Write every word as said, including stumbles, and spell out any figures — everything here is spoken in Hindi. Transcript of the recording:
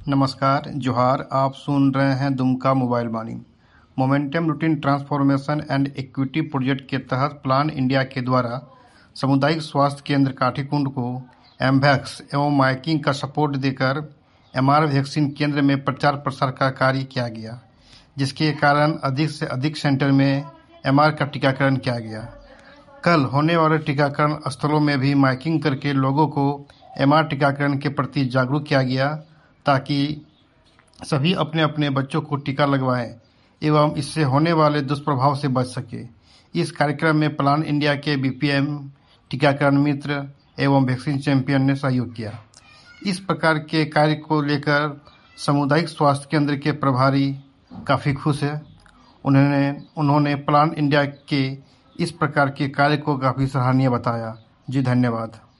नमस्कार, जोहार। आप सुन रहे हैं Dumka mobile Vaani. Momentum routine transformation and equity project के तहत प्लान इंडिया के द्वारा सामुदायिक स्वास्थ्य केंद्र काठीकुंड को एमवैक्स एवं माइकिंग का सपोर्ट देकर एमआर वैक्सीन केंद्र में प्रचार प्रसार का कार्य किया गया, जिसके कारण अधिक से अधिक सेंटर में एमआर का टीकाकरण किया गया। कल होने वाले टीकाकरण स्थलों में भी माइकिंग करके लोगों को एमआर टीकाकरण के प्रति जागरूक किया गया, ताकि सभी अपने अपने बच्चों को टीका लगवाएं एवं इससे होने वाले दुष्प्रभाव से बच सके। इस कार्यक्रम में प्लान इंडिया के बीपीएम, टीकाकरण मित्र एवं वैक्सीन चैंपियन ने सहयोग किया। इस प्रकार के कार्य को लेकर सामुदायिक स्वास्थ्य केंद्र के प्रभारी काफ़ी खुश है। उन्होंने उन्होंने प्लान इंडिया के इस प्रकार के कार्य को काफ़ी सराहनीय बताया। जी धन्यवाद।